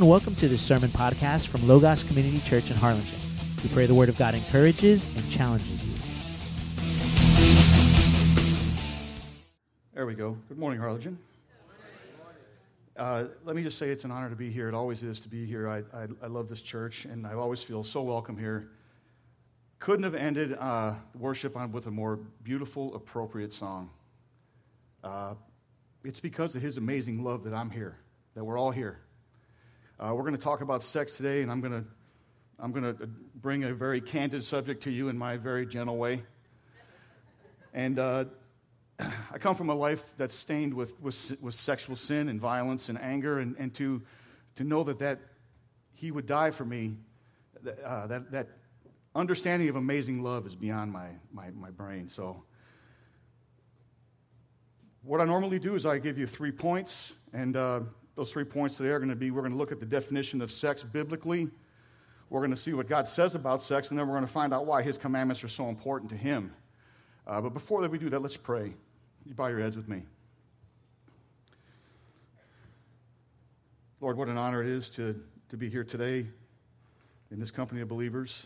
and welcome to this sermon podcast from Logos Community Church in Harlingen. We pray the Word of God encourages and challenges you. There we go. Good morning, Harlingen. Let me just say it's an honor to be here. It always is to be here. I love this church, and I always feel so welcome here. Couldn't have ended worship with a more beautiful, appropriate song. It's because of His amazing love that I'm here, that we're all here. We're going to talk about sex today, and I'm going to bring a very candid subject to you in my very gentle way. And I come from a life that's stained with sexual sin and violence and anger, and to know that He would die for me, that understanding of amazing love is beyond my brain. So what I normally do is I give you 3 points, and those 3 points today are going to be, we're going to look at the definition of sex biblically. We're going to see what God says about sex, and then we're going to find out why His commandments are so important to Him. But before we do that, let's pray. You bow your heads with me. Lord, what an honor it is to be here today in this company of believers,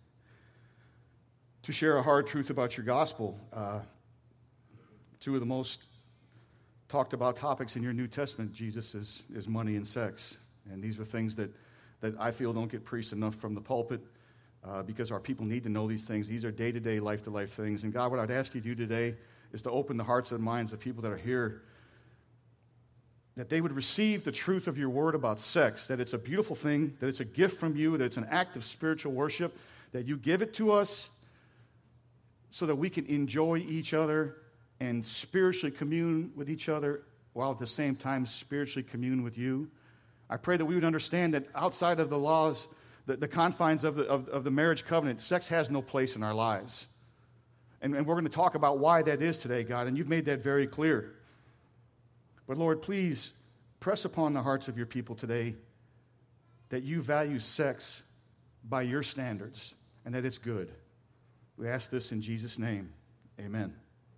to share a hard truth about your gospel. Two of the most talked about topics in your New Testament, Jesus, is money and sex. And these are things that I feel don't get preached enough from the pulpit because our people need to know these things. These are day-to-day, life-to-life things. And God, what I'd ask you to do today is to open the hearts and minds of people that are here, that they would receive the truth of your word about sex, that it's a beautiful thing, that it's a gift from you, that it's an act of spiritual worship, that you give it to us so that we can enjoy each other and spiritually commune with each other while at the same time spiritually commune with you. I pray that we would understand that outside of the laws, the confines of the marriage covenant, sex has no place in our lives. And we're going to talk about why that is today, God, and you've made that very clear. But Lord, please press upon the hearts of your people today that you value sex by your standards and that it's good. We ask this in Jesus' name. Amen.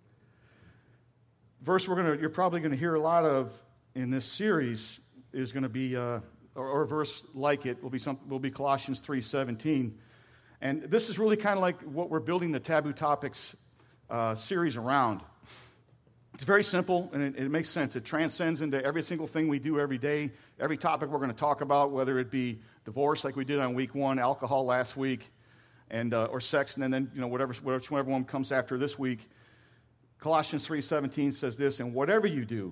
Verse you're probably going to hear a lot of in this series is going to be, or a verse like it will be Colossians 3:17. And this is really kind of like what we're building the Taboo Topics series around. It's very simple, and it makes sense. It transcends into every single thing we do every day, every topic we're going to talk about, whether it be divorce like we did on week 1, alcohol last week, and or sex, and then whichever one comes after this week. Colossians 3:17 says this, and whatever you do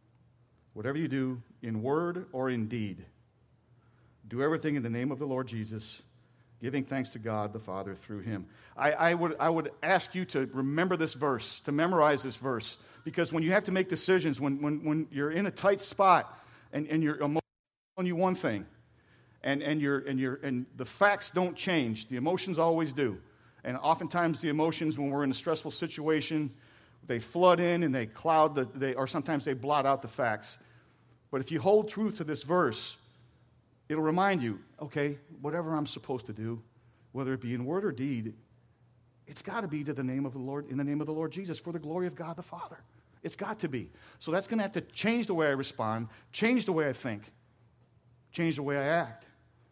in word or in deed, do everything in the name of the Lord Jesus, giving thanks to God the Father through Him. I would ask you to remember this verse, to memorize this verse, because when you have to make decisions, when you're in a tight spot and your emotions tell you one thing, and the facts don't change, the emotions always do, and oftentimes the emotions when we're in a stressful situation, they flood in and they cloud or sometimes they blot out the facts. But if you hold truth to this verse, it'll remind you, okay, whatever I'm supposed to do, whether it be in word or deed, it's got to be to the name of the Lord, in the name of the Lord Jesus, for the glory of God the Father. It's got to be. So that's going to have to change the way I respond, change the way I think, change the way I act.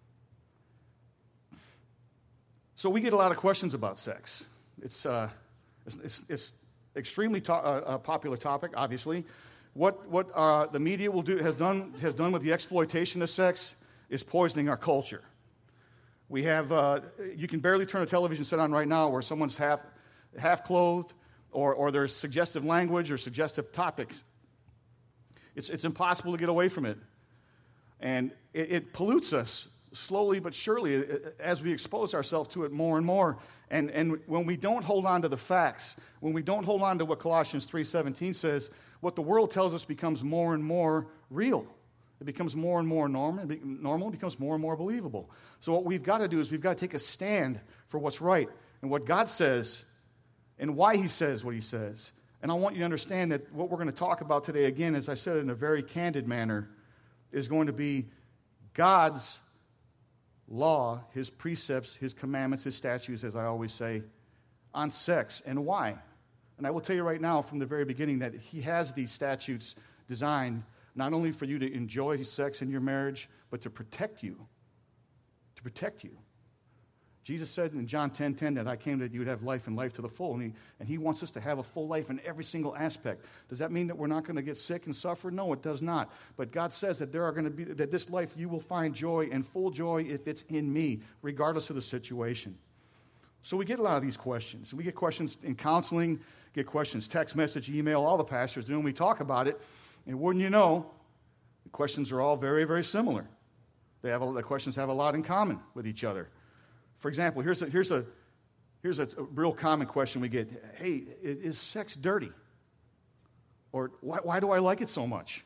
So we get a lot of questions about sex. It's extremely a popular topic, obviously. What the media has done with the exploitation of sex is poisoning our culture. We have, you can barely turn a television set on right now where someone's half clothed, or there's suggestive language or suggestive topics. It's impossible to get away from it. And it pollutes us slowly but surely as we expose ourselves to it more and more. And when we don't hold on to the facts, when we don't hold on to what Colossians 3:17 says, what the world tells us becomes more and more real. It becomes more and more normal. It becomes more and more believable. So what we've got to do is we've got to take a stand for what's right and what God says and why He says what He says. And I want you to understand that what we're going to talk about today, again, as I said in a very candid manner, is going to be God's law, His precepts, His commandments, His statutes, as I always say, on sex and why. And I will tell you right now from the very beginning that He has these statutes designed not only for you to enjoy sex in your marriage, but to protect you. To protect you. Jesus said in John 10:10 that I came that you would have life and life to the full. And he wants us to have a full life in every single aspect. Does that mean that we're not going to get sick and suffer? No, it does not. But God says that that this life you will find joy and full joy if it's in me, regardless of the situation. So we get a lot of these questions. We get questions in counseling, get questions, text message, email, all the pastors do, and we talk about it. And wouldn't you know, the questions are all very, very similar. The questions have a lot in common with each other. For example, here's a real common question we get. Hey, is sex dirty? Or why do I like it so much?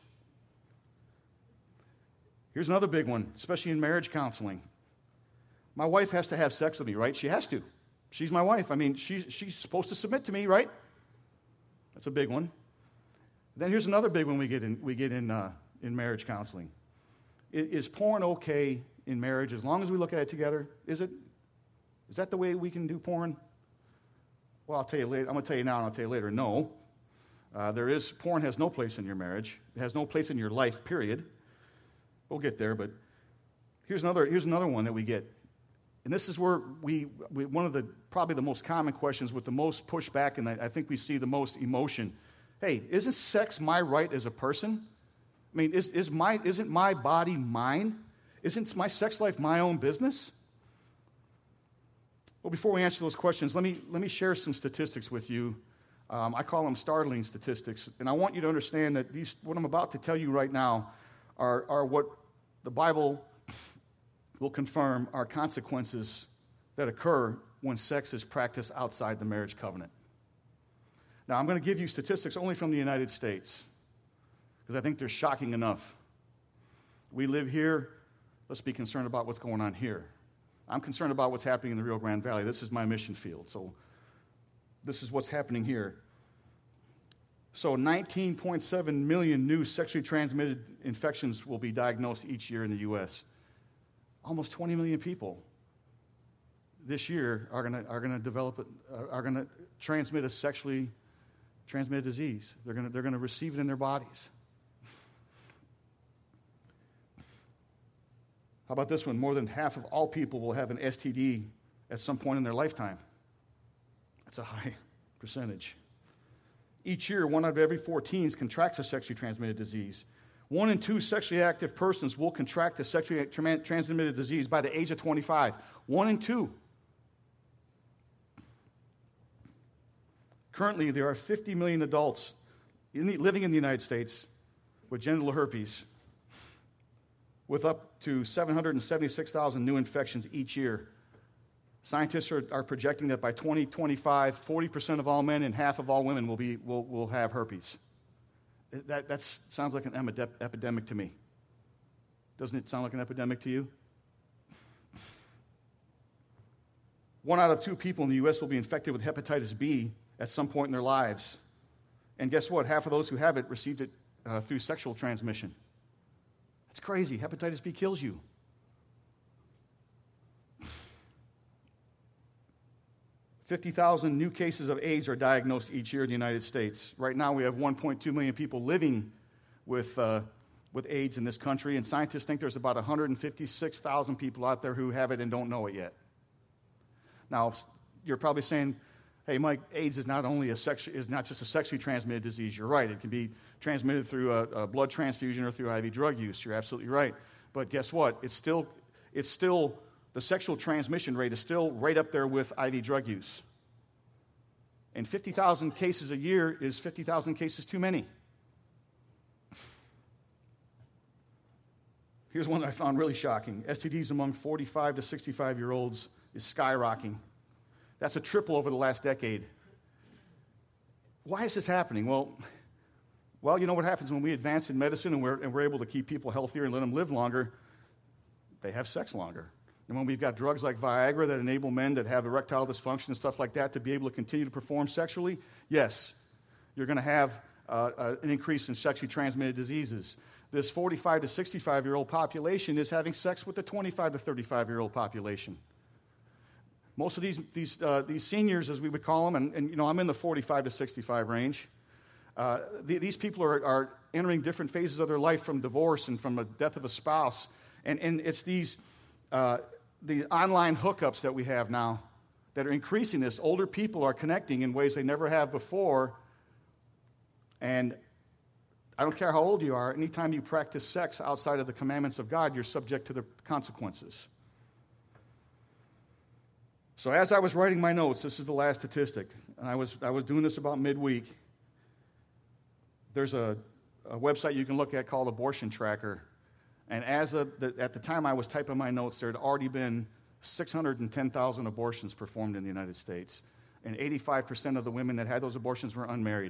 Here's another big one, especially in marriage counseling. My wife has to have sex with me, right? She has to. She's my wife. I mean, she's supposed to submit to me, right? That's a big one. Then here's another big one we get in marriage counseling. Is porn okay in marriage as long as we look at it together? Is it? Is that the way we can do porn? Well, I'll tell you later. I'm going to tell you now and I'll tell you later. No. Porn has no place in your marriage. It has no place in your life, period. We'll get there, but here's another one that we get. And this is where one of the probably the most common questions with the most pushback, and I think we see the most emotion. Hey, isn't sex my right as a person? I mean, isn't my body mine? Isn't my sex life my own business? Well, before we answer those questions, let me share some statistics with you. I call them startling statistics, and I want you to understand that what I'm about to tell you right now are what the Bible will confirm are consequences that occur when sex is practiced outside the marriage covenant. Now, I'm going to give you statistics only from the United States, because I think they're shocking enough. We live here. Let's be concerned about what's going on here. I'm concerned about what's happening in the Rio Grande Valley. This is my mission field, so this is what's happening here. So 19.7 million new sexually transmitted infections will be diagnosed each year in the U.S. Almost 20 million people this year are going to transmit a sexually transmitted disease. They're going to receive it in their bodies. How about this one? More than half of all people will have an STD at some point in their lifetime. That's a high percentage. Each year, 1 out of every 4 teens contracts a sexually transmitted disease. 1 in 2 sexually active persons will contract a sexually transmitted disease by the age of 25. 1 in 2. Currently, there are 50 million adults living in the United States with genital herpes, with up to 776,000 new infections each year. Scientists are projecting that by 2025, 40% of all men and half of all women will have herpes. That sounds like an epidemic to me. Doesn't it sound like an epidemic to you? 1 out of 2 people in the U.S. will be infected with hepatitis B at some point in their lives. And guess what? Half of those who have it received it through sexual transmission. That's crazy. Hepatitis B kills you. $50,000 new cases of AIDS are diagnosed each year in the United States. Right now, we have 1.2 million people living with AIDS in this country, and scientists think there's about 156,000 people out there who have it and don't know it yet. Now, you're probably saying, "Hey, Mike, AIDS is not just a sexually transmitted disease." You're right; it can be transmitted through a blood transfusion or through IV drug use. You're absolutely right. But guess what? It's still the sexual transmission rate is still right up there with IV drug use. And 50,000 cases a year is 50,000 cases too many. Here's one that I found really shocking. STDs among 45 to 65-year-olds is skyrocketing. That's a triple over the last decade. Why is this happening? Well, you know what happens when we advance in medicine and we're able to keep people healthier and let them live longer? They have sex longer. And when we've got drugs like Viagra that enable men that have erectile dysfunction and stuff like that to be able to continue to perform sexually, yes, you're going to have an increase in sexually transmitted diseases. This 45 to 65-year-old population is having sex with the 25 to 35-year-old population. Most of these seniors, as we would call them, and I'm in the 45 to 65 range, These people are entering different phases of their life, from divorce and from the death of a spouse. And it's the online hookups that we have now that are increasing this. Older people are connecting in ways they never have before. And I don't care how old you are, anytime you practice sex outside of the commandments of God, you're subject to the consequences. So as I was writing my notes, this is the last statistic, and I was doing this about midweek. There's a website you can look at called Abortion Tracker, and at the time I was typing my notes, there had already been 610,000 abortions performed in the United States, and 85% of the women that had those abortions were unmarried.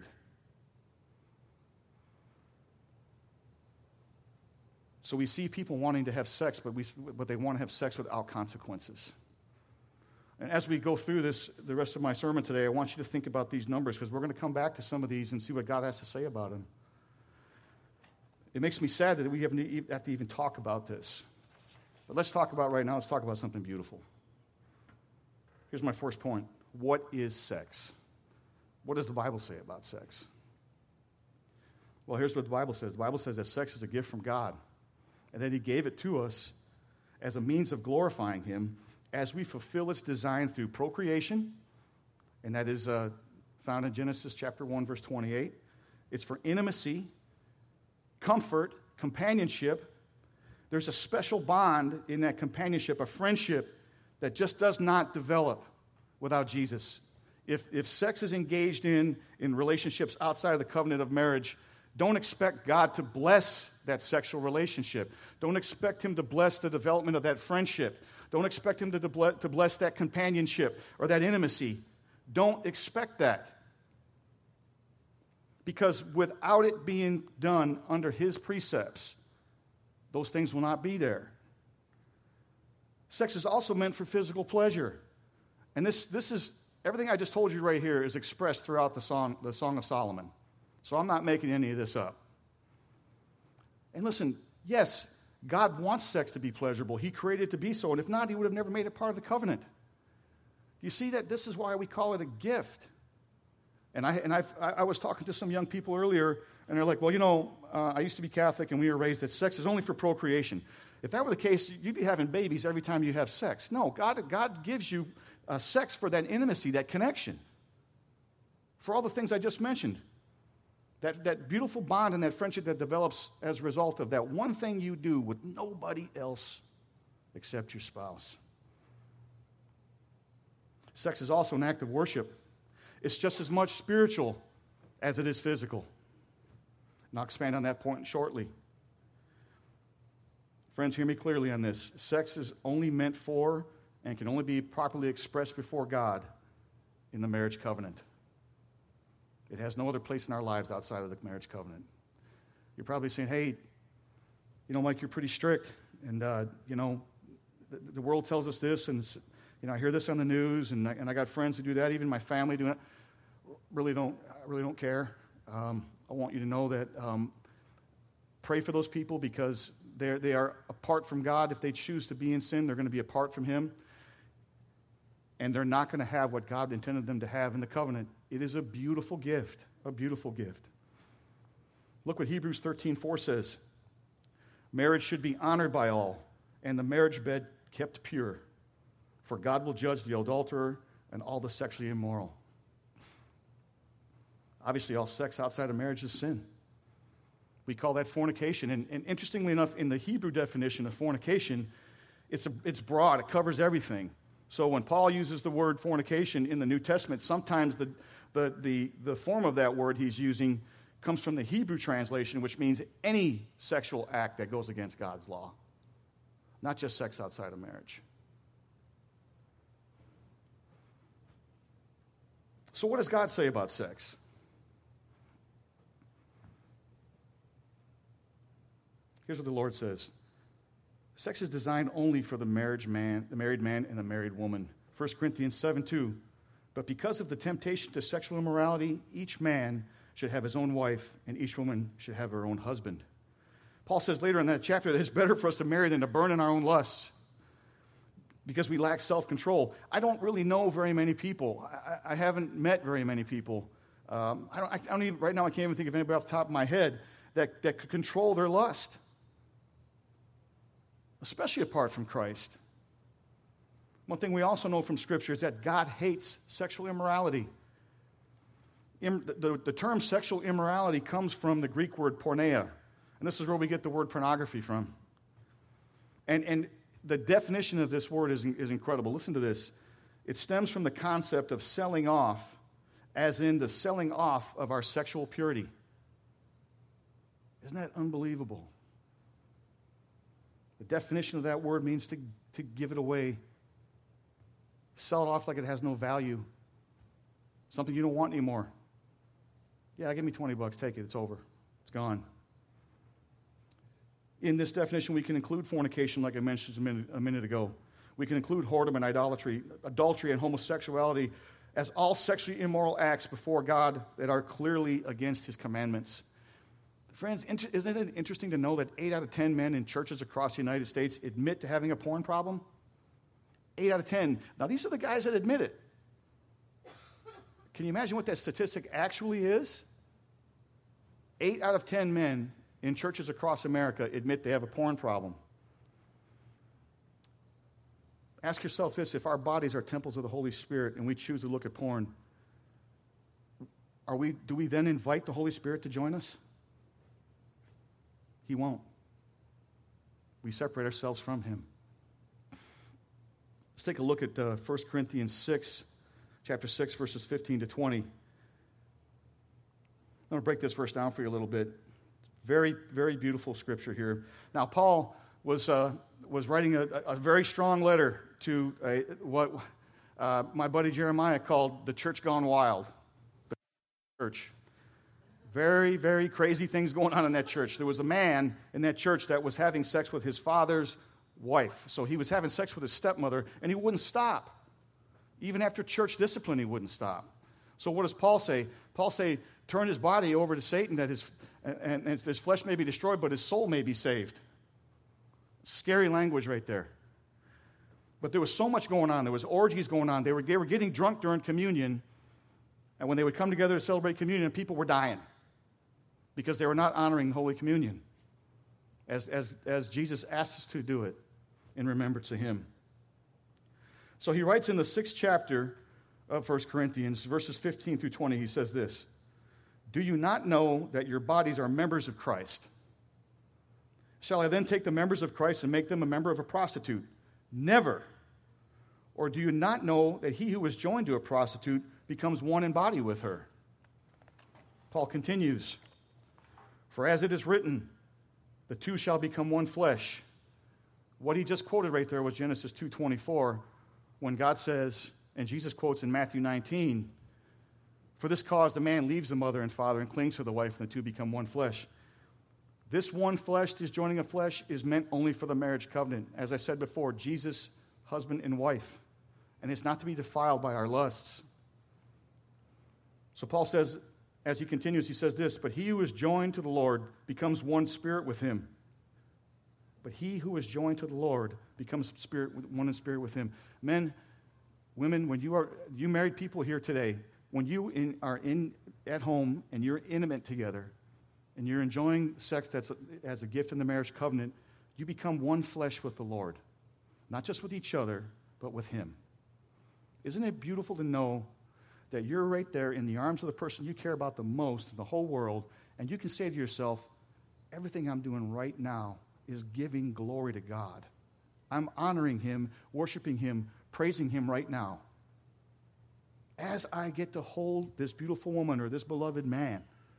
So we see people wanting to have sex, but they want to have sex without consequences. And as we go through the rest of my sermon today, I want you to think about these numbers, because we're going to come back to some of these and see what God has to say about them. It makes me sad that we have to even talk about this. But let's talk about something beautiful. Here's my first point. What is sex? What does the Bible say about sex? Well, here's what the Bible says. The Bible says that sex is a gift from God, and that He gave it to us as a means of glorifying Him as we fulfill its design through procreation, and that is found in Genesis chapter 1, verse 28. It's for intimacy, comfort, companionship. There's a special bond in that companionship, a friendship that just does not develop without Jesus. If sex is engaged in relationships outside of the covenant of marriage, don't expect God to bless that sexual relationship. Don't expect Him to bless the development of that friendship. Don't expect Him to bless that companionship or that intimacy. Don't expect that. Because without it being done under His precepts, those things will not be there. Sex is also meant for physical pleasure. And this is, everything I just told you right here is expressed throughout the Song of Solomon. So I'm not making any of this up. And listen, yes, God wants sex to be pleasurable. He created it to be so. And if not, He would have never made it part of the covenant. Do you see that? This is why we call it a gift. And I was talking to some young people earlier, and they're like, well, I used to be Catholic, and we were raised that sex is only for procreation. If that were the case, you'd be having babies every time you have sex. No, God gives you sex for that intimacy, that connection, for all the things I just mentioned. That beautiful bond and that friendship that develops as a result of that one thing you do with nobody else except your spouse. Sex is also an act of worship. It's just as much spiritual as it is physical. And I'll expand on that point shortly. Friends, hear me clearly on this. Sex is only meant for and can only be properly expressed before God in the marriage covenant. It has no other place in our lives outside of the marriage covenant. You're probably saying, hey, Mike, you're pretty strict. And, the world tells us this, and, I hear this on the news, and I got friends who do that, even my family do it. I really don't care. I want you to know that pray for those people, because they are apart from God. If they choose to be in sin, they're going to be apart from Him. And they're not going to have what God intended them to have in the covenant. It is a beautiful gift, a beautiful gift. Look what Hebrews 13:4 says. Marriage should be honored by all, and the marriage bed kept pure. For God will judge the adulterer and all the sexually immoral. Obviously, all sex outside of marriage is sin. We call that fornication. And interestingly enough, in the Hebrew definition of fornication, it's broad. It covers everything. So when Paul uses the word fornication in the New Testament, sometimes the form of that word he's using comes from the Hebrew translation, which means any sexual act that goes against God's law, not just sex outside of marriage. So what does God say about sex? Here's what the Lord says. Sex is designed only for the married man and the married woman. 1 Corinthians 7:2. But because of the temptation to sexual immorality, each man should have his own wife, and each woman should have her own husband. Paul says later in that chapter that it's better for us to marry than to burn in our own lusts, because we lack self-control. I don't really know very many people. I haven't met very many people I don't even, right now I can't even think of anybody off the top of my head that could control their lust, especially apart from Christ. One thing we also know from Scripture is that God hates sexual immorality. The term sexual immorality comes from the Greek word porneia, and this is where we get the word pornography from. And the definition of this word is incredible. Listen to this. It stems from the concept of selling off, as in the selling off of our sexual purity. Isn't that unbelievable? The definition of that word means to give it away. Sell it off like it has no value. Something you don't want anymore. Yeah, give me $20, take it, it's over. It's gone. In this definition, we can include fornication, like I mentioned a minute ago. We can include whoredom and idolatry, adultery and homosexuality as all sexually immoral acts before God that are clearly against His commandments. Friends, isn't it interesting to know that 8 out of 10 men in churches across the United States admit to having a porn problem? 8 out of 10. Now, these are the guys that admit it. Can you imagine what that statistic actually is? 8 out of 10 men in churches across America admit they have a porn problem. Ask yourself this: if our bodies are temples of the Holy Spirit and we choose to look at porn, do we then invite the Holy Spirit to join us? He won't. We separate ourselves from Him. Let's take a look at 1 Corinthians 6, chapter 6, verses 15 to 20. I'm going to break this verse down for you a little bit. Very, very beautiful scripture here. Now, Paul was writing a very strong letter to what my buddy Jeremiah called the church gone wild. The church. Very, very crazy things going on in that church. There was a man in that church that was having sex with his father's wife. So he was having sex with his stepmother, and he wouldn't stop. Even after church discipline, he wouldn't stop. So what does Paul say? Paul say, turn his body over to Satan, that his flesh may be destroyed, but his soul may be saved. Scary language right there. But there was so much going on. There was orgies going on. They were getting drunk during communion, and when they would come together to celebrate communion, people were dying because they were not honoring Holy Communion as Jesus asked us to do it in remembrance of Him. So he writes in the 6th chapter of 1 Corinthians, verses 15 through 20, he says this: do you not know that your bodies are members of Christ? Shall I then take the members of Christ and make them a member of a prostitute? Never. Or do you not know that he who is joined to a prostitute becomes one in body with her? Paul continues, for as it is written, the two shall become one flesh. What he just quoted right there was Genesis 2:24, when God says, and Jesus quotes in Matthew 19, for this cause the man leaves the mother and father and clings to the wife, and the two become one flesh. This one flesh, this joining of flesh, is meant only for the marriage covenant. As I said before, Jesus, husband and wife. And it's not to be defiled by our lusts. So Paul says, as he continues, he says this, but he who is joined to the Lord becomes one spirit with Him. But he who is joined to the Lord becomes one in spirit with Him. Men, women, when you married people here today, when you are at home and you're intimate together and you're enjoying sex that's as a gift in the marriage covenant, you become one flesh with the Lord. Not just with each other, but with Him. Isn't it beautiful to know that you're right there in the arms of the person you care about the most in the whole world, and you can say to yourself, everything I'm doing right now is giving glory to God. I'm honoring Him, worshiping Him, praising Him right now. As I get to hold this beautiful woman or this beloved man,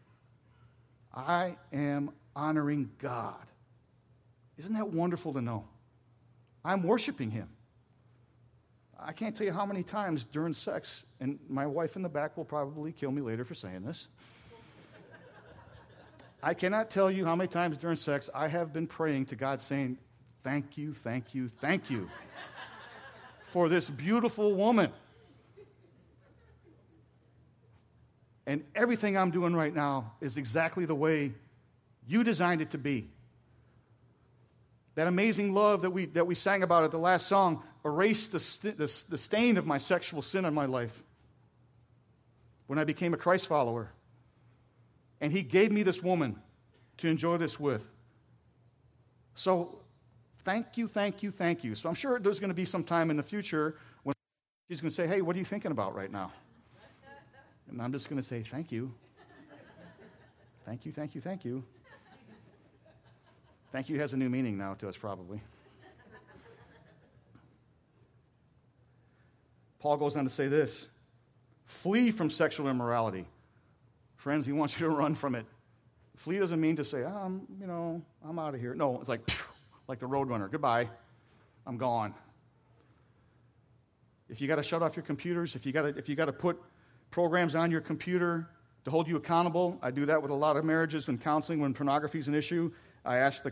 I am honoring God. Isn't that wonderful to know? I'm worshiping Him. I can't tell you how many times during sex, and my wife in the back will probably kill me later for saying this. I cannot tell you how many times during sex I have been praying to God saying, thank you, thank you, thank you for this beautiful woman. And everything I'm doing right now is exactly the way you designed it to be. That amazing love that we sang about at the last song erased the stain of my sexual sin in my life. when I became a Christ follower. And he gave me this woman to enjoy this with. So thank you, thank you, thank you. So I'm sure there's going to be some time in the future when she's going to say, hey, what are you thinking about right now? And I'm just going to say, thank you. Thank you, thank you, thank you. Thank you has a new meaning now to us, probably. Paul goes on to say this: flee from sexual immorality. Friends, he wants you to run from it. Flee doesn't mean to say, I'm out of here. No, it's like the Roadrunner. Goodbye. I'm gone. If you got to shut off your computers, if you got to put programs on your computer to hold you accountable, I do that with a lot of marriages and counseling when pornography is an issue. I ask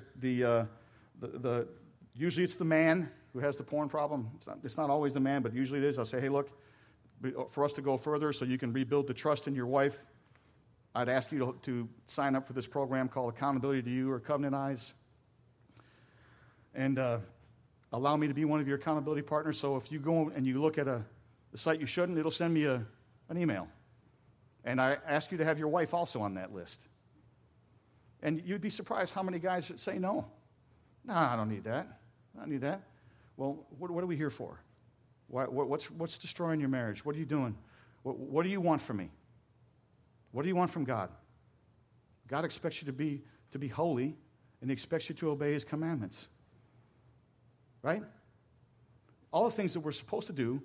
usually it's the man who has the porn problem. It's not always the man, but usually it is. I'll say, hey, look, for us to go further so you can rebuild the trust in your wife, I'd ask you to sign up for this program called Accountability to You or Covenant Eyes. And allow me to be one of your accountability partners. So if you go and you look at the site you shouldn't, it'll send me an email. And I ask you to have your wife also on that list. And you'd be surprised how many guys say no. No, I don't need that. I don't need that. Well, what are we here for? What's destroying your marriage? What are you doing? What do you want from me? What do you want from God? God expects you to be holy, and he expects you to obey his commandments. Right? All the things that we're supposed to do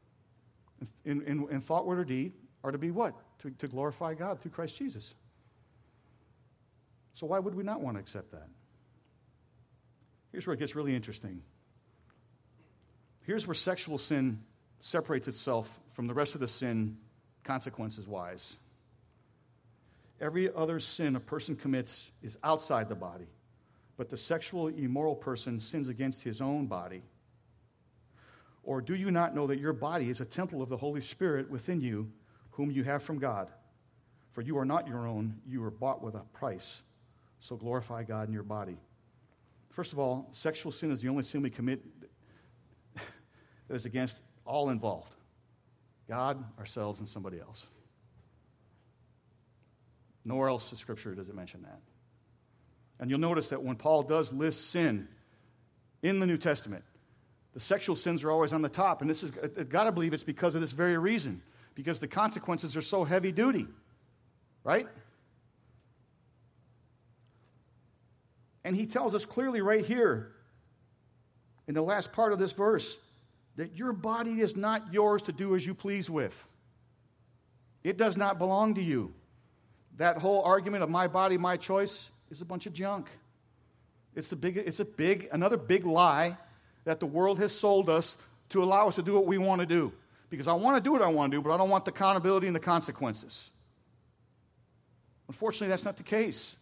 in thought, word, or deed are to be what? To glorify God through Christ Jesus. So why would we not want to accept that? Here's where it gets really interesting. Here's where sexual sin separates itself from the rest of the sin consequences-wise. Every other sin a person commits is outside the body, but the sexually immoral person sins against his own body. Or do you not know that your body is a temple of the Holy Spirit within you, whom you have from God? For you are not your own, you were bought with a price. So glorify God in your body. First of all, sexual sin is the only sin we commit that is against all involved: God, ourselves, and somebody else. Nowhere else in Scripture does it mention that. And you'll notice that when Paul does list sin in the New Testament, the sexual sins are always on the top. And this is, I've got to believe it's because of this very reason, because the consequences are so heavy duty, right? And he tells us clearly right here in the last part of this verse that your body is not yours to do as you please with. It does not belong to you. That whole argument of my body, my choice is a bunch of junk. It's another big lie that the world has sold us to allow us to do what we want to do. Because I want to do what I want to do, but I don't want the accountability and the consequences. Unfortunately, that's not the case.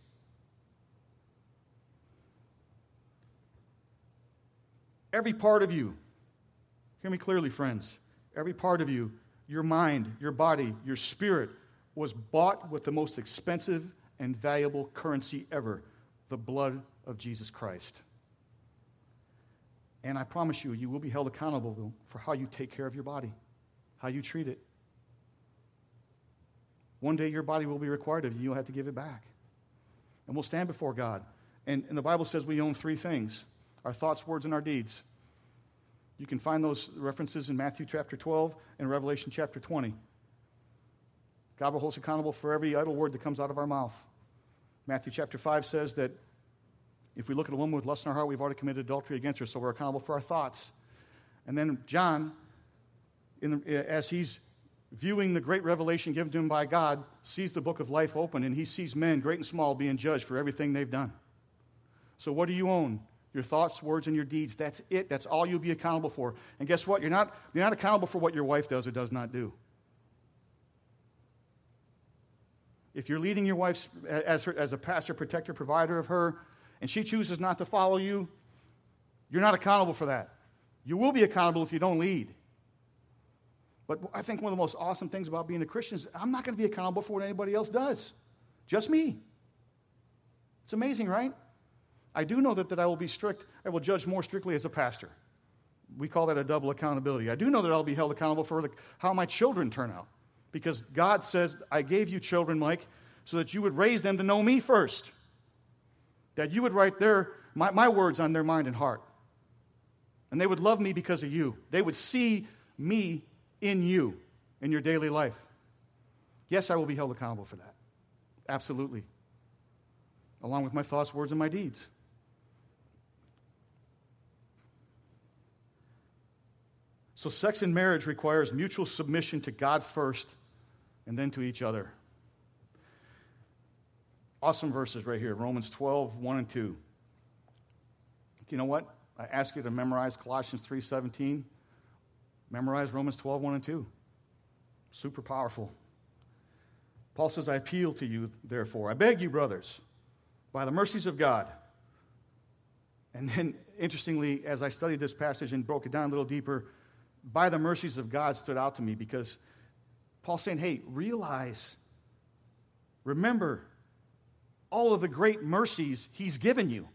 Every part of you, hear me clearly, friends, every part of you, your mind, your body, your spirit, was bought with the most expensive and valuable currency ever, the blood of Jesus Christ. And I promise you, you will be held accountable for how you take care of your body, how you treat it. One day your body will be required of you. You'll have to give it back. And we'll stand before God. And the Bible says we own three things: our thoughts, words, and our deeds. You can find those references in Matthew chapter 12 and Revelation chapter 20. God will hold us accountable for every idle word that comes out of our mouth. Matthew chapter 5 says that if we look at a woman with lust in our heart, we've already committed adultery against her, so we're accountable for our thoughts. And then John, as he's viewing the great revelation given to him by God, sees the book of life open, and he sees men, great and small, being judged for everything they've done. So what do you own? Your thoughts, words, and your deeds. That's it. That's all you'll be accountable for. And guess what? You're not accountable for what your wife does or does not do. If you're leading your wife as a pastor, protector, provider of her, and she chooses not to follow you, you're not accountable for that. You will be accountable if you don't lead. But I think one of the most awesome things about being a Christian is I'm not going to be accountable for what anybody else does. Just me. It's amazing, right? I do know that I will be strict. I will judge more strictly as a pastor. We call that a double accountability. I do know that I'll be held accountable for how my children turn out. Because God says, I gave you children, Mike, so that you would raise them to know me first. That you would write my words on their mind and heart. And they would love me because of you. They would see me in you, in your daily life. Yes, I will be held accountable for that. Absolutely. Along with my thoughts, words, and my deeds. So sex in marriage requires mutual submission to God first and then to each other. Awesome verses right here, Romans 12, 1 and 2. Do you know what? I ask you to memorize Colossians 3:17. Memorize Romans 12, 1 and 2. Super powerful. Paul says, I appeal to you, therefore. I beg you, brothers, by the mercies of God. And then, interestingly, as I studied this passage and broke it down a little deeper, by the mercies of God stood out to me because Paul's saying, hey, remember all of the great mercies he's given you.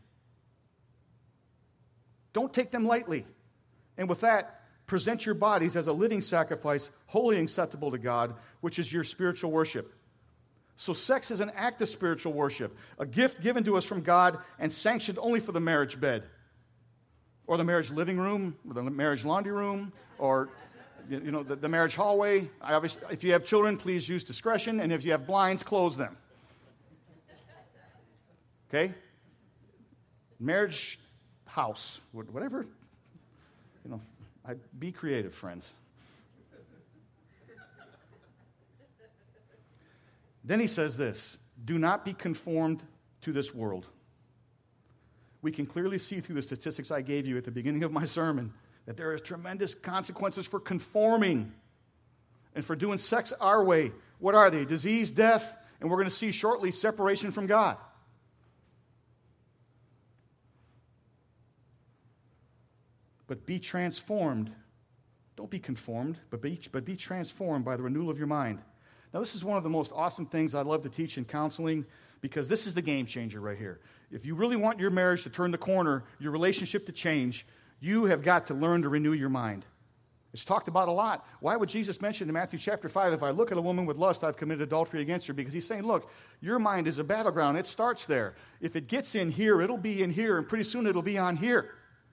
Don't take them lightly. And with that, present your bodies as a living sacrifice, holy and acceptable to God, which is your spiritual worship. So sex is an act of spiritual worship, a gift given to us from God and sanctioned only for the marriage bed, or the marriage living room, or the marriage laundry room, or the marriage hallway. If you have children, please use discretion, and if you have blinds, close them. Okay? Marriage house, whatever. Be creative, friends. Then he says this, do not be conformed to this world. We can clearly see through the statistics I gave you at the beginning of my sermon that there is tremendous consequences for conforming and for doing sex our way. What are they? Disease, death, and we're going to see shortly separation from God. But be transformed. Don't be conformed, but be transformed by the renewal of your mind. Now, this is one of the most awesome things I love to teach in counseling because this is the game changer right here. If you really want your marriage to turn the corner, your relationship to change, you have got to learn to renew your mind. It's talked about a lot. Why would Jesus mention in Matthew chapter 5, if I look at a woman with lust, I've committed adultery against her? Because he's saying, look, your mind is a battleground. It starts there. If it gets in here, it'll be in here, and pretty soon it'll be on here.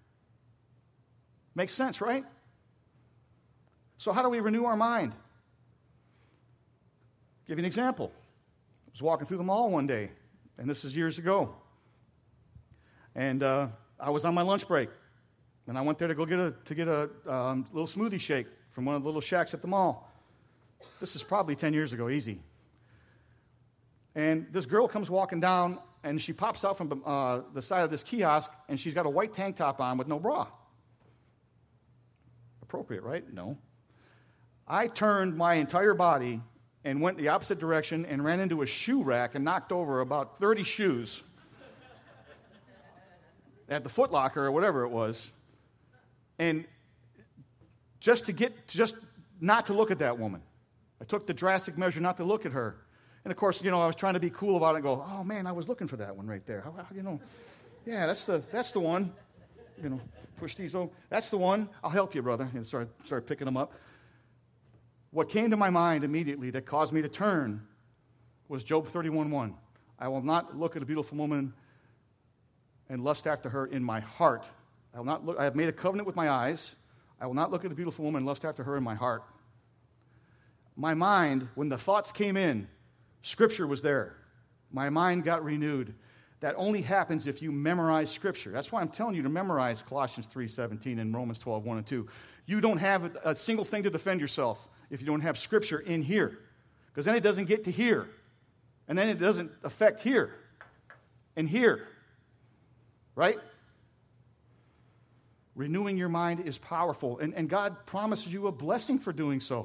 Makes sense, right? So how do we renew our mind? Give you an example. I was walking through the mall one day, and this is years ago. And I was on my lunch break, and I went there to go get a little smoothie shake from one of the little shacks at the mall. This is probably 10 years ago, easy. And this girl comes walking down, and she pops out from the side of this kiosk, and she's got a white tank top on with no bra. Appropriate, right? No. I turned my entire body and went the opposite direction and ran into a shoe rack and knocked over about 30 shoes at the Foot Locker or whatever it was. And just not to look at that woman. I took the drastic measure not to look at her. And of course, I was trying to be cool about it and go, oh man, I was looking for that one right there. Yeah, that's the one. Push these over. That's the one. I'll help you, brother. And started picking them up. What came to my mind immediately that caused me to turn was Job 31:1. I will not look at a beautiful woman and lust after her in my heart. I have made a covenant with my eyes. I will not look at a beautiful woman and lust after her in my heart. My mind, when the thoughts came in, Scripture was there. My mind got renewed. That only happens if you memorize Scripture. That's why I'm telling you to memorize Colossians 3:17 and Romans 12, 1 and 2. You don't have a single thing to defend yourself if you don't have Scripture in here. Because then it doesn't get to here. And then it doesn't affect here. And here. Right? Renewing your mind is powerful. And God promises you a blessing for doing so.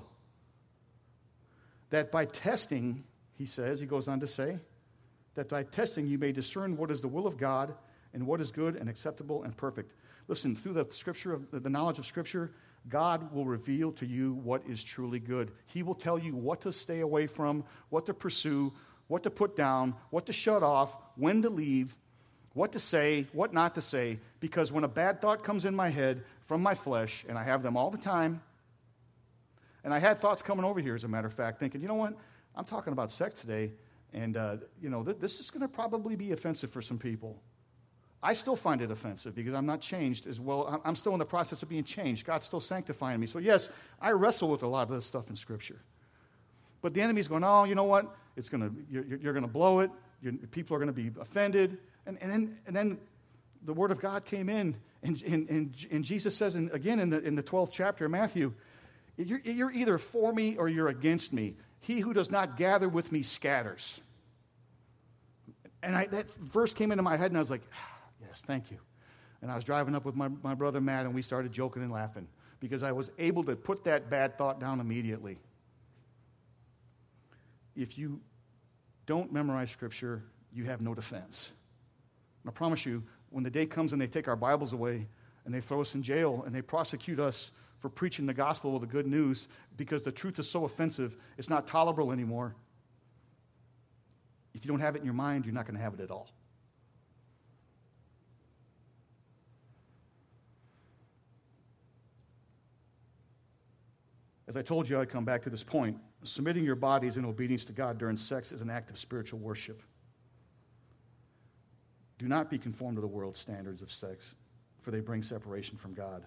That by testing, he goes on to say, that by testing you may discern what is the will of God and what is good and acceptable and perfect. Listen, through the Scripture, the knowledge of Scripture, God will reveal to you what is truly good. He will tell you what to stay away from, what to pursue, what to put down, what to shut off, when to leave, what to say, what not to say, because when a bad thought comes in my head from my flesh, and I have them all the time, And I had thoughts coming over here, as a matter of fact, thinking, you know what? I'm talking about sex today, and, this is going to probably be offensive for some people. I still find it offensive because I'm not changed as well. I'm still in the process of being changed. God's still sanctifying me. So, yes, I wrestle with a lot of this stuff in Scripture. But the enemy's going, oh, you know what? You're going to blow it. People are going to be offended. And then the Word of God came in, and Jesus says, again in the 12th chapter of Matthew, you're either for me or you're against me. He who does not gather with me scatters. And that verse came into my head, and I was like, yes, thank you. And I was driving up with my brother Matt, and we started joking and laughing because I was able to put that bad thought down immediately. If you don't memorize Scripture, you have no defense. And I promise you, when the day comes and they take our Bibles away and they throw us in jail and they prosecute us for preaching the gospel of the good news because the truth is so offensive, it's not tolerable anymore. If you don't have it in your mind, you're not going to have it at all. As I told you, I'd come back to this point. Submitting your bodies in obedience to God during sex is an act of spiritual worship. Do not be conformed to the world's standards of sex, for they bring separation from God.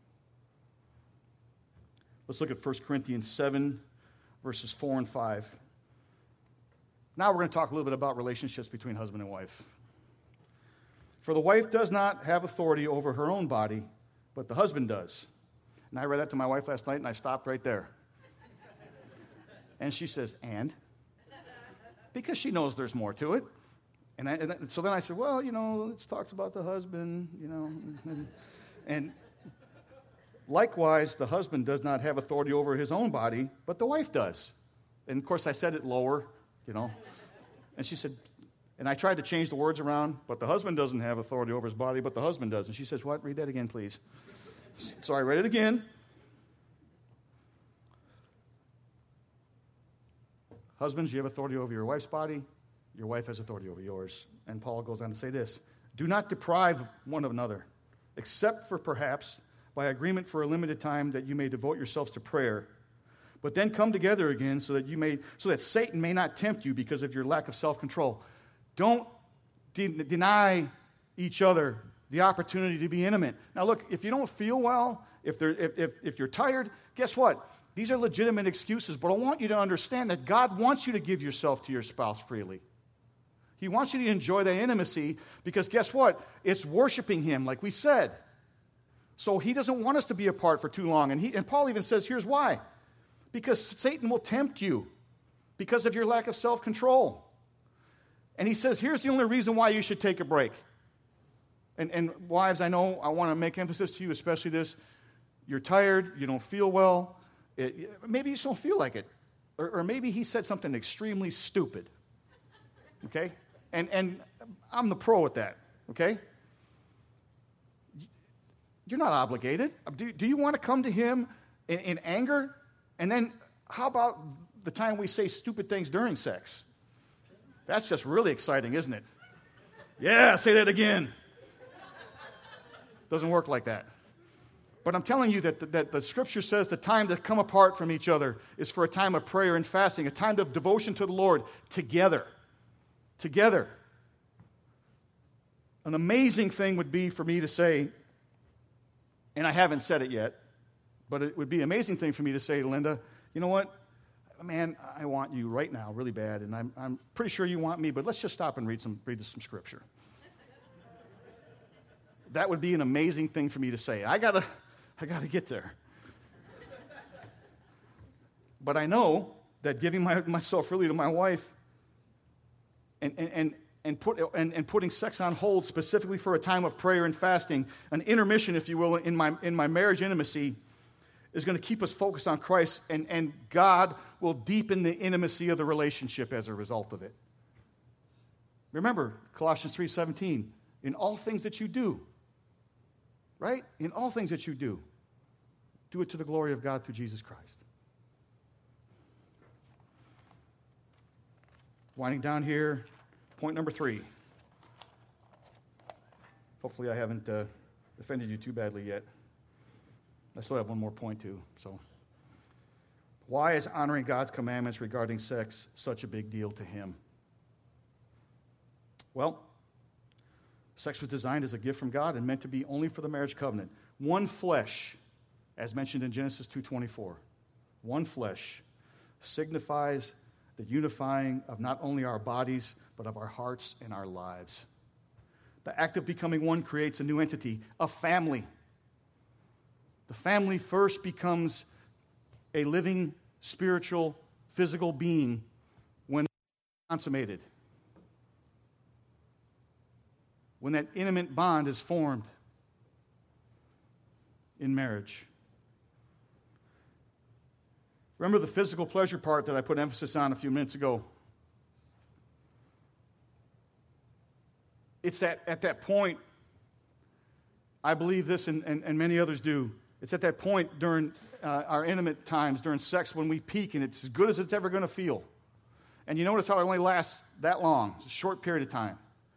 Let's look at 1 Corinthians 7, verses 4 and 5. Now we're going to talk a little bit about relationships between husband and wife. For the wife does not have authority over her own body, but the husband does. And I read that to my wife last night, and I stopped right there. And she says, and? Because she knows there's more to it. And so then I said, well, it talks about the husband, and likewise, the husband does not have authority over his own body, but the wife does. And of course, I said it lower, And she said, and I tried to change the words around, but the husband doesn't have authority over his body, but the husband does. And she says, what? Read that again, please. So I read it again. Husbands, you have authority over your wife's body. Your wife has authority over yours. And Paul goes on to say this: do not deprive one another, except for perhaps by agreement for a limited time that you may devote yourselves to prayer. But then come together again so that Satan may not tempt you because of your lack of self-control. Don't deny each other the opportunity to be intimate. Now look, if you don't feel well, if you're tired, guess what? These are legitimate excuses, but I want you to understand that God wants you to give yourself to your spouse freely. He wants you to enjoy that intimacy because guess what? It's worshiping Him, like we said. So He doesn't want us to be apart for too long. And Paul even says, here's why. Because Satan will tempt you because of your lack of self-control. And he says, here's the only reason why you should take a break. And wives, I know I want to make emphasis to you, especially this. You're tired, you don't feel well. Maybe you just don't feel like it. Or maybe he said something extremely stupid. Okay? And I'm the pro at that. Okay? You're not obligated. Do you want to come to him in anger? And then how about the time we say stupid things during sex? That's just really exciting, isn't it? Yeah, say that again. Doesn't work like that. But I'm telling you that the Scripture says the time to come apart from each other is for a time of prayer and fasting, a time of devotion to the Lord together. Together. An amazing thing would be for me to say, and I haven't said it yet, but it would be an amazing thing for me to say to Linda, you know what? Man, I want you right now really bad, and I'm pretty sure you want me, but let's just stop and read some Scripture. That would be an amazing thing for me to say. I gotta get there. But I know that giving myself really to my wife and putting sex on hold specifically for a time of prayer and fasting, an intermission, if you will, in my marriage intimacy, is going to keep us focused on Christ, and God will deepen the intimacy of the relationship as a result of it. Remember Colossians 3:17, in all things that you do, right? In all things that you do it to the glory of God through Jesus Christ. Winding down here, point number 3. Hopefully I haven't offended you too badly yet. I still have one more point too. So, Why is honoring God's commandments regarding sex such a big deal to him? Well, sex was designed as a gift from God and meant to be only for the marriage covenant. One flesh, as mentioned in Genesis 2:24, one flesh signifies the unifying of not only our bodies, but of our hearts and our lives. The act of becoming one creates a new entity, a family. The family first becomes a living, spiritual, physical being when consummated. When that intimate bond is formed in marriage. Remember the physical pleasure part that I put emphasis on a few minutes ago? It's that at that point, I believe this and many others do, it's at that point during our intimate times, during sex, when we peak, and it's as good as it's ever going to feel. And you notice how it only lasts that long. It's a short period of time.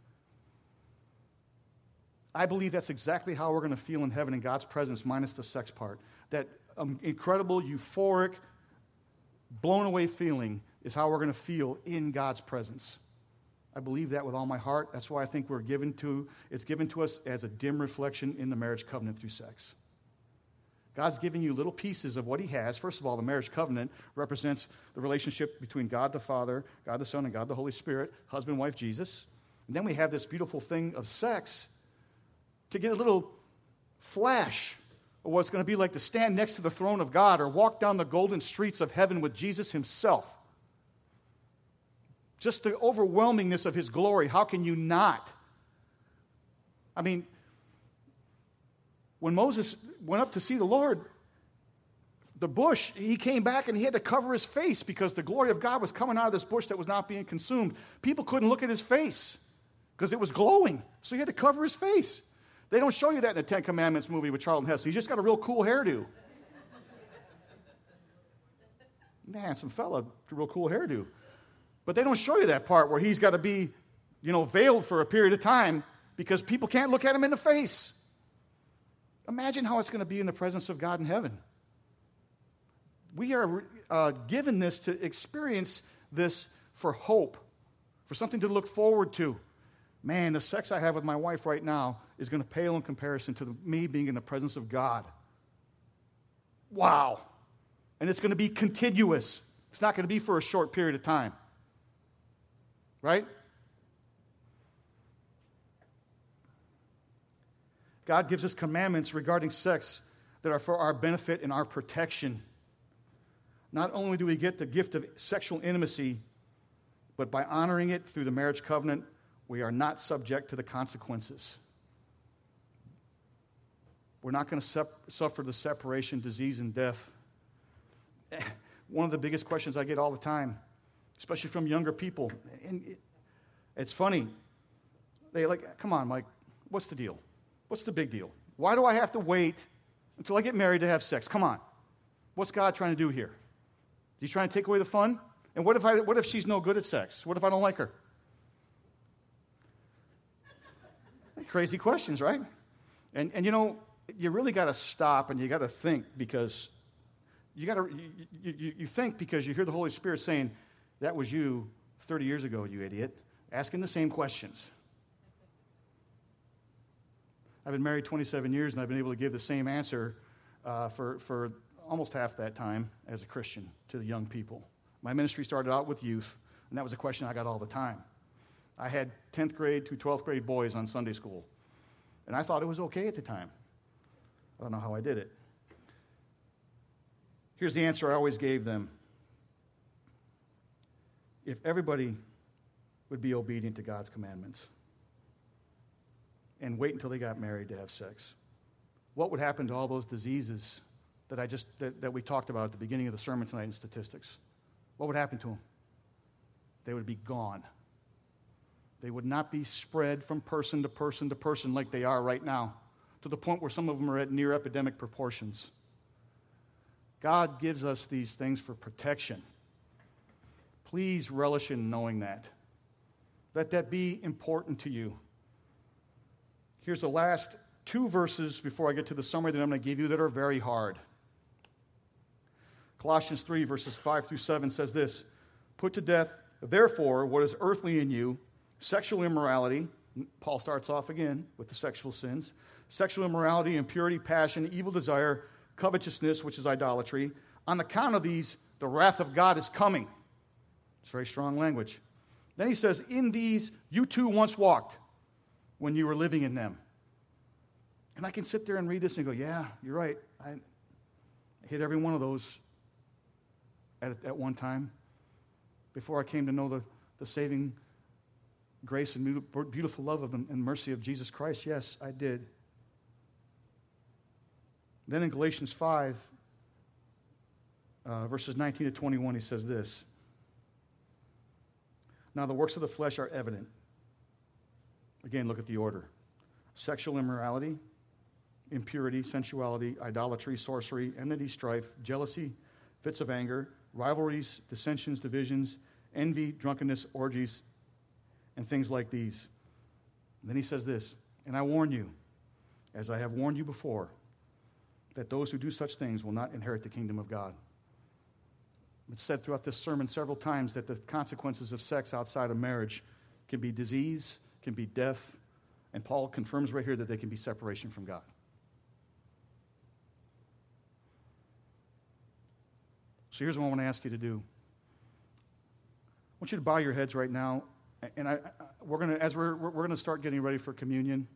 I believe that's exactly how we're going to feel in heaven in God's presence, minus the sex part. That incredible, euphoric, blown away feeling is how we're going to feel in God's presence. I believe that with all my heart. That's why I think it's given to us as a dim reflection in the marriage covenant through sex. God's giving you little pieces of what he has. First of all, the marriage covenant represents the relationship between God the Father, God the Son, and God the Holy Spirit, husband, wife, Jesus. And then we have this beautiful thing of sex to get a little flash of what it's going to be like to stand next to the throne of God or walk down the golden streets of heaven with Jesus himself. Just the overwhelmingness of his glory. How can you not? I mean, when Moses went up to see the Lord, the bush, he came back and he had to cover his face because the glory of God was coming out of this bush that was not being consumed. People couldn't look at his face because it was glowing, so he had to cover his face. They don't show you that in the Ten Commandments movie with Charlton Heston. He's just got a real cool hairdo. Handsome fella, real cool hairdo. But they don't show you that part where he's got to be, veiled for a period of time because people can't look at him in the face. Imagine how it's going to be in the presence of God in heaven. We are given this to experience this for hope, for something to look forward to. Man, the sex I have with my wife right now is going to pale in comparison to me being in the presence of God. Wow. And it's going to be continuous. It's not going to be for a short period of time. Right? God gives us commandments regarding sex that are for our benefit and our protection. Not only do we get the gift of sexual intimacy, but by honoring it through the marriage covenant, we are not subject to the consequences. We're not going to suffer the separation, disease, and death. One of the biggest questions I get all the time, especially from younger people, and it's funny. They come on, Mike, what's the deal? What's the big deal? Why do I have to wait until I get married to have sex? Come on. What's God trying to do here? He's trying to take away the fun? And what if she's no good at sex? What if I don't like her? Crazy questions, right? And you really got to stop and you got to think because you think because you hear the Holy Spirit saying, that was you 30 years ago, you idiot, asking the same questions. I've been married 27 years and I've been able to give the same answer for almost half that time as a Christian to the young people. My ministry started out with youth, and that was a question I got all the time. I had 10th grade to 12th grade boys on Sunday school, and I thought it was okay at the time. I don't know how I did it. Here's the answer I always gave them. If everybody would be obedient to God's commandments and wait until they got married to have sex, what would happen to all those diseases that we talked about at the beginning of the sermon tonight in statistics? What would happen to them? They would be gone. They would not be spread from person to person to person like they are right now, to the point where some of them are at near epidemic proportions. God gives us these things for protection. Please relish in knowing that. Let that be important to you. Here's the last two verses before I get to the summary that I'm going to give you that are very hard. Colossians 3, verses 5 through 7 says this, put to death, therefore, what is earthly in you, sexual immorality. Paul starts off again with the sexual sins. Sexual immorality, impurity, passion, evil desire, covetousness, which is idolatry. On account of these, the wrath of God is coming. It's very strong language. Then he says, in these you too once walked when you were living in them. And I can sit there and read this and go, yeah, you're right. I hit every one of those at one time before I came to know the saving grace and beautiful love of and mercy of Jesus Christ. Yes, I did. Then in Galatians 5, verses 19 to 21, he says this. Now the works of the flesh are evident. Again, look at the order. Sexual immorality, impurity, sensuality, idolatry, sorcery, enmity, strife, jealousy, fits of anger, rivalries, dissensions, divisions, envy, drunkenness, orgies, and things like these. And then he says this, and I warn you, as I have warned you before, that those who do such things will not inherit the kingdom of God. It's said throughout this sermon several times that the consequences of sex outside of marriage can be disease, can be death, and Paul confirms right here that they can be separation from God. So here's what I want to ask you to do. I want you to bow your heads right now, and we're going to start getting ready for communion.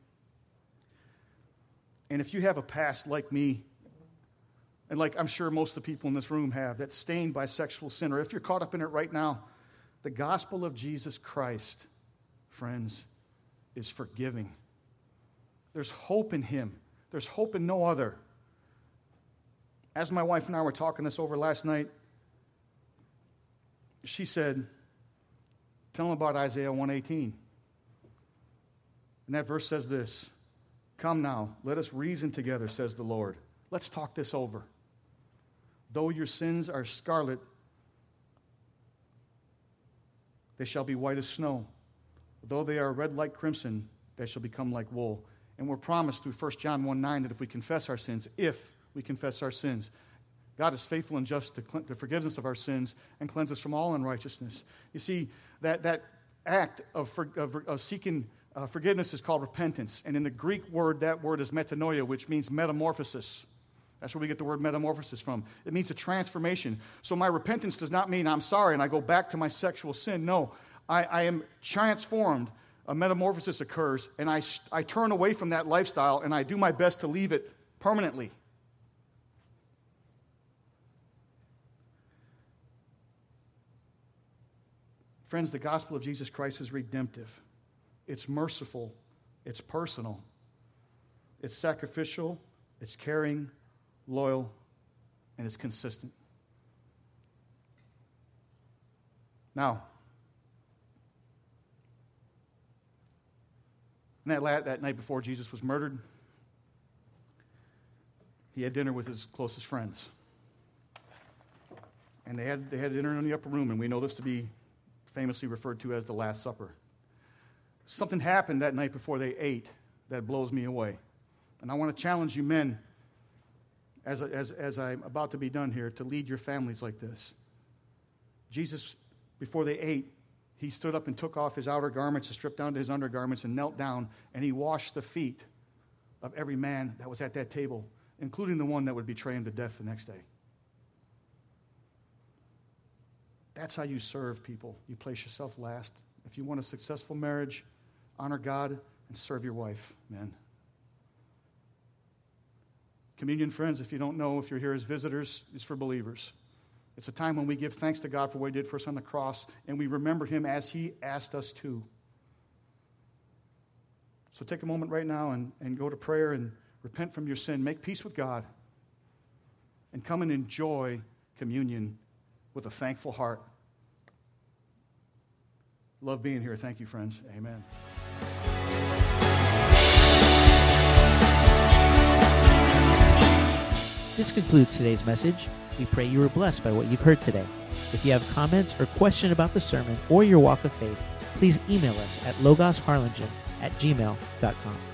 And if you have a past like me, and like I'm sure most of the people in this room have, that's stained by sexual sin, or if you're caught up in it right now, the gospel of Jesus Christ, friends, is forgiving. There's hope in him. There's hope in no other. As my wife and I were talking this over last night, she said, tell them about Isaiah 1:18. And that verse says this, come now, let us reason together, says the Lord. Let's talk this over. Though your sins are scarlet, they shall be white as snow. Though they are red like crimson, they shall become like wool. And we're promised through 1 John 1:9 that if we confess our sins, God is faithful and just to forgive us of our sins and cleanse us from all unrighteousness. You see, that act of seeking forgiveness is called repentance. And in the Greek word, that word is metanoia, which means metamorphosis. That's where we get the word metamorphosis from. It means a transformation. So my repentance does not mean I'm sorry and I go back to my sexual sin. No, I am transformed. A metamorphosis occurs, and I turn away from that lifestyle, and I do my best to leave it permanently. Friends, the gospel of Jesus Christ is redemptive. It's merciful. It's personal. It's sacrificial. It's caring, loyal, and it's consistent. Now, that night before Jesus was murdered, he had dinner with his closest friends. And they had dinner in the upper room, and we know this to be famously referred to as the Last Supper. Something happened that night before they ate that blows me away. And I want to challenge you men, as I'm about to be done here, to lead your families like this. Jesus, before they ate, he stood up and took off his outer garments and stripped down to his undergarments and knelt down, and he washed the feet of every man that was at that table, including the one that would betray him to death the next day. That's how you serve people. You place yourself last. If you want a successful marriage, honor God and serve your wife, men. Communion, friends, if you don't know, if you're here as visitors, is for believers. It's a time when we give thanks to God for what he did for us on the cross, and we remember him as he asked us to. So take a moment right now and go to prayer and repent from your sin. Make peace with God. And come and enjoy communion with a thankful heart. Love being here. Thank you, friends. Amen. This concludes today's message. We pray you were blessed by what you've heard today. If you have comments or questions about the sermon or your walk of faith, please email us at logosharlingen@gmail.com.